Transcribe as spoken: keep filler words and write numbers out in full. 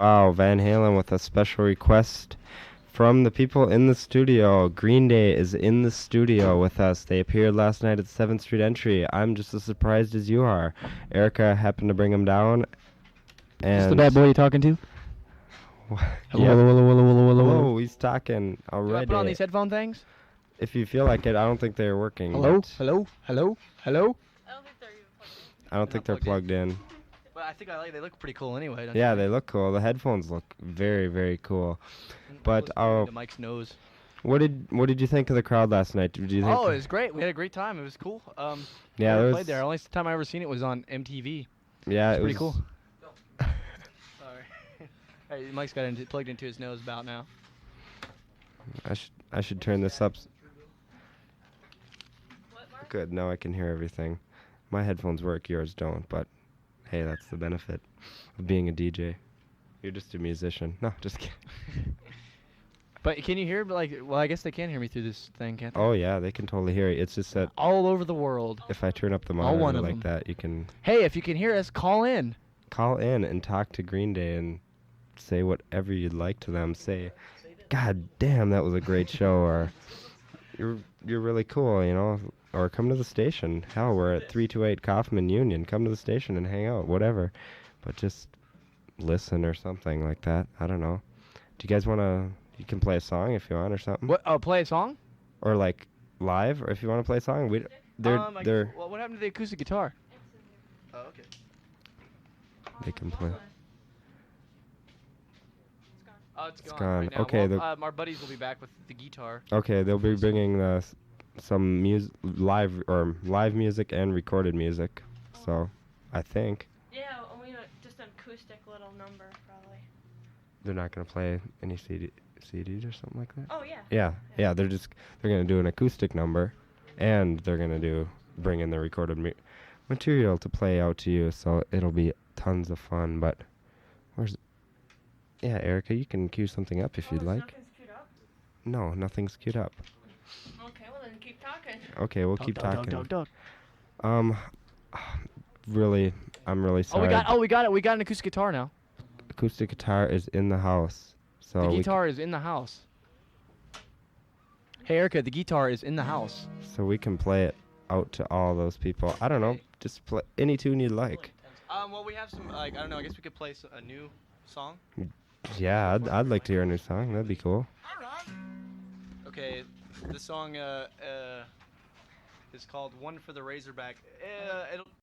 Wow, Van Halen with a special request from the people in the studio. Green Day is in the studio with us. They appeared last night at seventh Street Entry. I'm just as surprised as you are. Erica happened to bring them down. And Is this the bad boy you're talking to? Hello, Hello, hello, hello, hello, hello, hello. Hello, he's talking already. Do I put on these headphone things? If you feel like it, I don't think they're working. Hello, but hello, hello, hello. I don't think they're even plugged in. I don't think they're plugged in. But I think I like. They look pretty cool anyway. Don't Yeah, you they think? look cool. The headphones look very, very cool. And But almost uh, to Mike's nose. what did what did you think of the crowd last night? Did you think? Oh, it was great. We had a great time. It was cool. Um, yeah, I there never was. played there. Only time I ever seen it was on M T V. Yeah, It's it pretty was cool. Sorry. Hey, Mike's got into, plugged into his nose about now. I should I should turn this up. s- What, Mark? Good. Now I can hear everything. My headphones work. Yours don't. But hey, that's the benefit of being a D J. You're just a musician. No, just kidding. But can you hear? Like, well, I guess they can hear me through this thing, can't they? Oh yeah, they can totally hear it. It's just that All over the world. if I turn up the All one monitor of like them. that, you can Hey, if you can hear us, call in. call in and talk to Green Day and say whatever you'd like to them. Say, God damn, that was a great show, or you're you're really cool, you know, or come to the station. Hell, we're at three two eight Kaufman Union. Come to the station and hang out, whatever. But just listen or something like that. I don't know. Do you guys want to? You can play a song if you want or something, What? Oh, play a song? or like live, or if you want to play a song. We they're um, I they're guess- well, what happened to the acoustic guitar? Oh, okay. they can play. Oh, it's It's gone. gone. Right now. Okay, Well, the- um, our buddies will be back with the guitar. Okay, they'll be bringing the s- some music, live or live music and recorded music. So, I think Yeah, only a, just an acoustic little number, probably. they're not gonna play any C D, C Ds or something like that. Oh, yeah. Yeah, yeah, they're just they're gonna do an acoustic number, and they're gonna do bring in the recorded mu- material to play out to you. So it'll be tons of fun. But where's yeah, Erica, you can cue something up if Oh, you'd it's like. nothing's queued up? No, nothing's queued up. Okay, well then keep talking. Okay, we'll Dog, keep dog, dog, talking. dog, dog. Um, really, I'm really Oh, sorry. we got. Oh, we got it. We got an acoustic guitar now. Acoustic guitar is in the house. So The we c- guitar is in the house. Hey, Erica, the guitar is in the house. so we can play it out to all those people. I don't know, just play any tune you like. Um, well, we have some. Like, I don't know. I guess we could play a new song. Yeah, I'd, I'd like to hear a new song. That'd be cool. Okay, the song uh, uh, is called "One for the Razorback." Uh, it'll